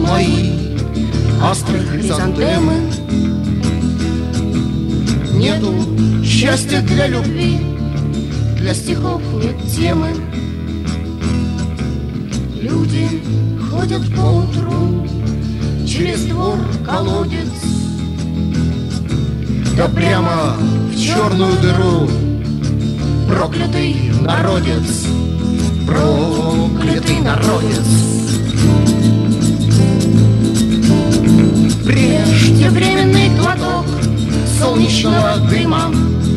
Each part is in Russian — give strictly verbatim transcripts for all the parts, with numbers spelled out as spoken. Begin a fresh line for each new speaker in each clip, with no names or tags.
мои острые хризантемы. Нету счастья для любви, для стихов нет темы. Люди ходят по утру через двор колодец, да прямо в черную дыру. Проклятый народец, проклятый народец. Преждевременный глоток солнечного дыма,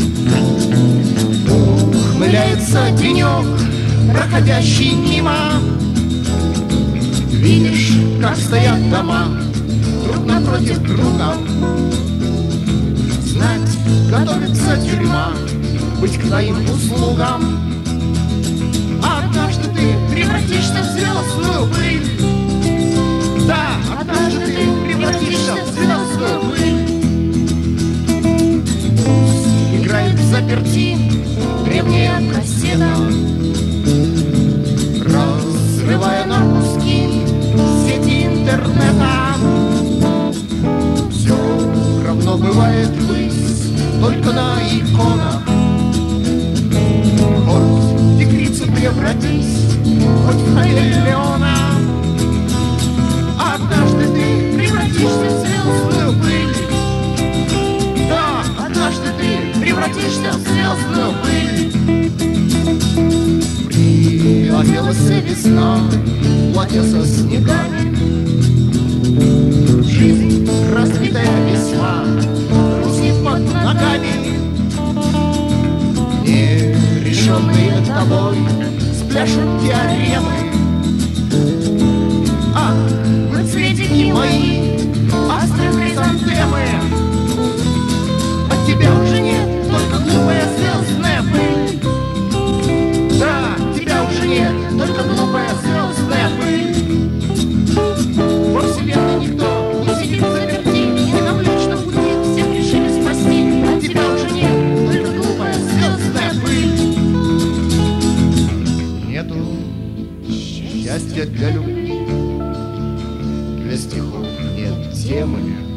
ухмыляется денек, проходящий мимо. Видишь, как стоят дома друг напротив друга. Знать, готовится тюрьма, быть к твоим услугам. А однажды ты превратишься в звездную пыль. Да, однажды ты превратишься в звездную пыль. Играет в заперти древняя кассета, разрывая на куски сети интернета. Все равно бывает высь только на иконах. Хоть в тигрицу превратись, хоть в хамелеона. Однажды ты превратишься в звездную пыль. Да, однажды ты превратишься в звездную пыль. Приоделась весна, платье со снегами. Жизнь, разбитая весьма, грустит под ногами. Нерешенные тобой спляшут теоремы. Ах, вы цветики мои, острые хризантемы. От тебя уже нет, только глупая звездная пыль. Да, тебя уже нет, только глупая звездная пыль. Во вселенной никто не сидит заперти, и на Млечном пути всех решили спасти. От тебя уже нет, только глупая звездная пыль. Нету счастья для любви, для стихов нет темы.